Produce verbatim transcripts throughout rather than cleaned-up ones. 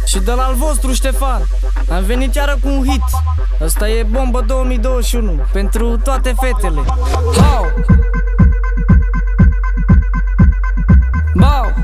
Și de la al vostru Ștefan am venit iară cu un hit. Asta e Bombă două mii douăzeci și unu pentru toate fetele. How! Bau!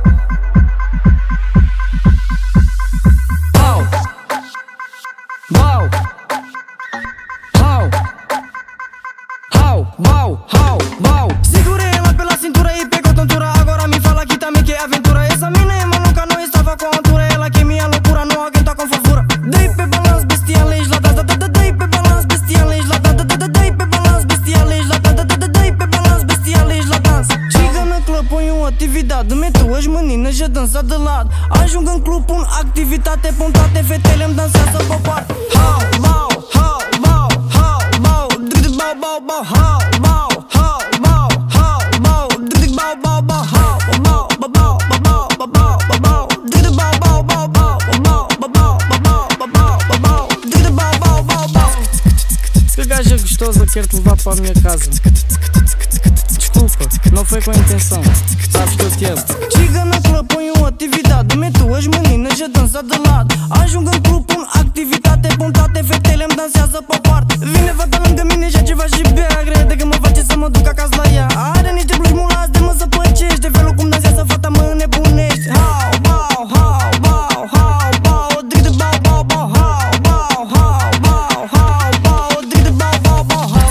How! Bau! How! How! Bau! How! Bau! Sigur e la pe la cintură, e pe cotontura. Agora mi fa la chita mi che aventura. Esa mina e maluca, noi stava com altura. Ela que minha loucura, não aguenta com favura. Dai pe balans bestial, ești la da da da. Dai pe balans bestial, ești la da da da. Dai pe balans bestial, ești la da da da. Dai pe balans bestial, ești la dans. Chega na club, põe uma atividade. Meto as meninas a dançar de lado. Ajung în club, pun activitate. Pun toate fetele, îmi dansează pe parte. How, bau, how, bau, how, bau. Dig bau, bau, bau, how, bau, how, bau, how, bau. Dig bau, bau, bau, how, bau, bau, bau, bau, bau, bau, bau. Dig bau, bau, bau, bau, bau, bau, bau, bau, bau, bau. Dig bau, bau, bau, bau. Que gaja gostosa, quero te levar para a minha casa. Desculpa, não foi com a intenção. Sabes que eu te amo. Chega na club, põe uma atividade. Meto as meninas a dançar de lado. Ajung în club, pun activitate. Pun toate fetele, îmi dansează pe parte. Vine fata lângă mine și ceva și bea. Crede că mă face să mă duc acasă la ea. Are niște bluși mulați de mă zăpăcește. Felul cum dansează fata mă nebunește. How, bau, how, bau, how, bau. Dig de bau, bau, bau, how, bau, how, bau, how, bau. Dig de bau, bau, bau, how.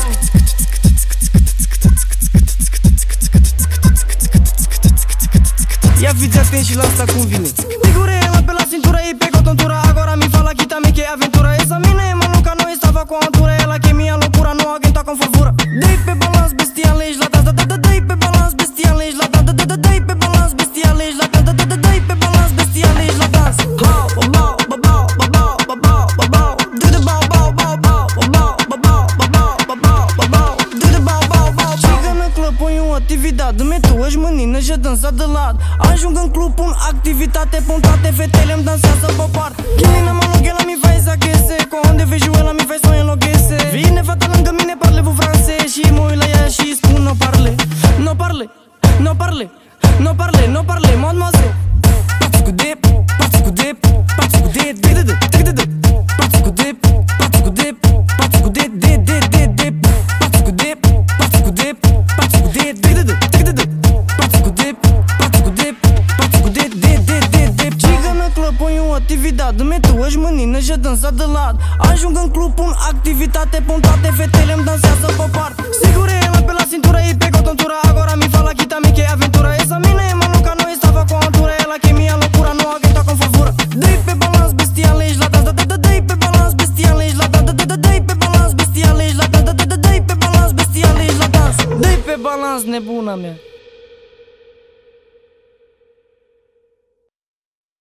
Ia fiți atenți și la asta cum vine. Sigur e la pe la cintură, e pe cotontura. Agora mi fa la chita mi che aventura. Esa mina e maluca, noi stava com altura. Ela que minha loucura, não aguenta com favura. Dai pe balans bestial, ești la da da da. Dai pe balans bestial, ești la da da da. Dai pe balans bestial, ești la da da da. Dai pe balans bestial, ești la dans. How, bau, bau, bau, bau, bau, bau. Dig de bau, bau, bau, bau, bau, bau, bau, bau, bau. Dig de bau, bau, bau. Chega na club, põe uma atividade. Meto as meninas a dançar de lado. Ajung în club, pun activitate. Pun toate fetele, îmi dansează pe parte. Chilina maluca, ela mi faz aquecer. Quando eu vejo ela me faz só enlouquecer. Vine fata lângă mine, parle-vos francês. Și mă uit la ea și spun no parle. No parle, no parle, no parle, no parle, mademoiselle. Pați cu dip, pați cu dip, pați cu dip, de de de, de de de. Pați cu dip, pați cu dip, pați cu dip, de de de de. Pați cu dip, pați cu dip, pați cu dip, de de de, de de de. Pați cu dip, pați cu dip, pați cu dip, de de de de. Chega na club, põe uma atividade. Meto as meninas a dançar de lado. Ajung în club, pun activitate. Pun toate fetele, îmi dansează pe parte. Sigur e la pe la cintură, e pe cotontura. Agora mi fa la chita mi che aventura. Esa mina e maluca, noi stava com altura. Ela que minha loucura, não aguenta com favura. Dai pe balans bestial, ești la da da da. Dai pe balans bestial, ești la da da da. Dai pe balans bestial, ești la da da da. Dai pe balans bestial, ești la dans. Dai pe balans, nebuna mea.